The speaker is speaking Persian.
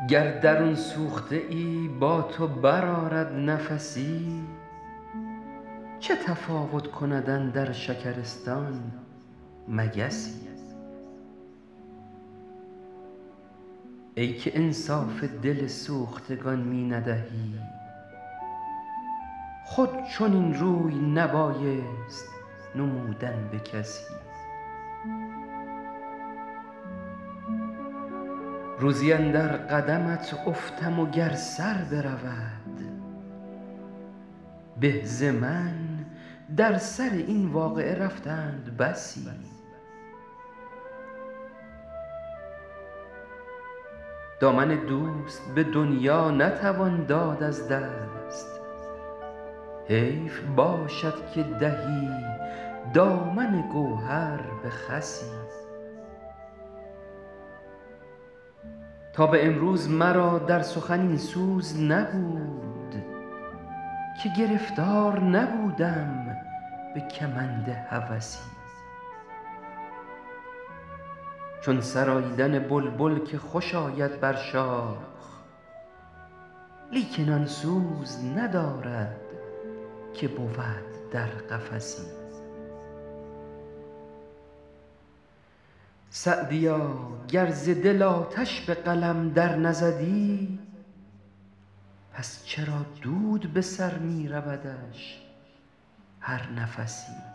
گر درون سوخته ای با تو برآرد نفسی، چه تفاوت کند اندر شکرستان مگسی؟ ای که انصاف دل سوختگان می ندهی، خود چنین روی نبایست نمودن به کسی. روزی اندر قدمت افتم و گر سر برود، به ز من در سر این واقعه رفتند بسی. دامن دوست به دنیا نتوان داد از دست، حیف باشد که دهی دامن گوهر به خسی. تا به امروز مرا در سخن این سوز نبود، که گرفتار نبودم به کمند هوسی. چون سراییدن بلبل که خوش آید بر شاخ، لیکن آن سوز ندارد که بود در قفسی. سعدیا گر ز دل آتش به قلم در نزدی، پس چرا دود به سر می رودش هر نفسی؟